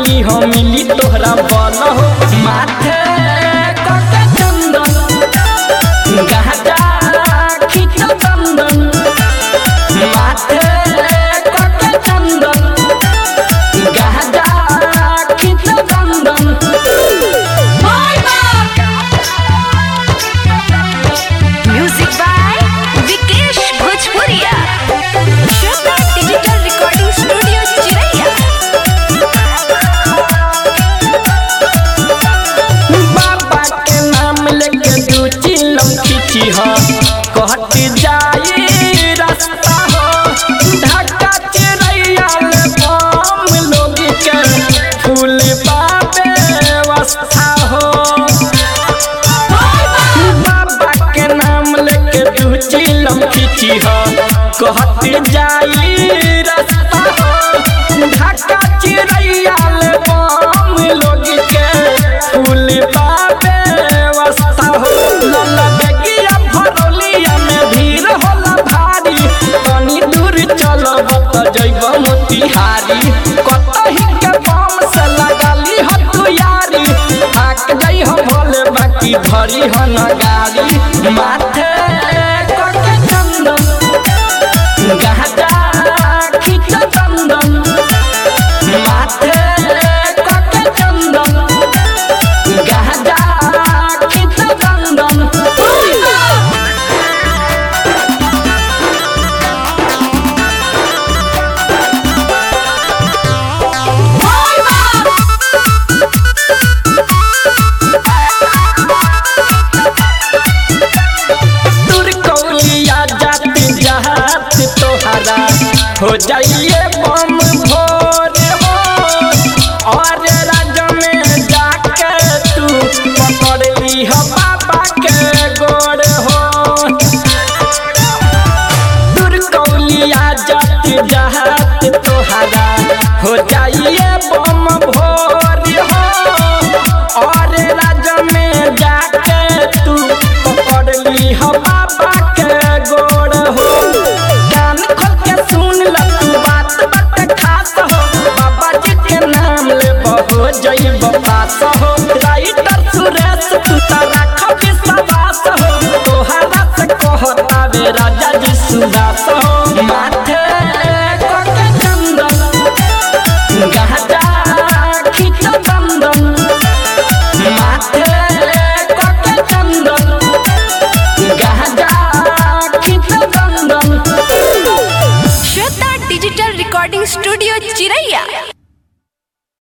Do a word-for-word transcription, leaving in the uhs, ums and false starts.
ली हो मिली तोहरा बल हो माथे कके चंदन गाजा खींच चंदन माथे कके चंदन गाजा खींच चंदन म्यूजिक बाय विकेश भोजपुरिया श्रद्धा डिजिटल रिकॉर्डिंग स्टूडियो चिरैया। बाबा के नाम लेके दू चिलम खींची हो कहत जाई रास्ता हो ढाका चिरैया में बम लोग के फूल बाबे व्यवस्था हो बाबा के नाम लेके दू चिलम खींची हो कहत जाई रास्ता हो ढाका चिरैया में बम लोग के फूल बाबे व्यवस्था हो लल्ला बेगिया भरौलिया में भीड़ होला भारी तनी दूर चलब त जइब मोतिहारी कतही के बम से लगाली ह तू यारी थाक जाइ हम भोले बाकी धरी ह न गाड़ी माथे कके चंदन गाजा खींच चंदन माथे कके चंदन गाजा खींच चंदन दूर कौलिया जाति जहात तोहरा हो जाइए बम भोर हो और राज में जाके तू पकड़ ली हो बाबा के गोर हो दूर कौलिया जाति जहात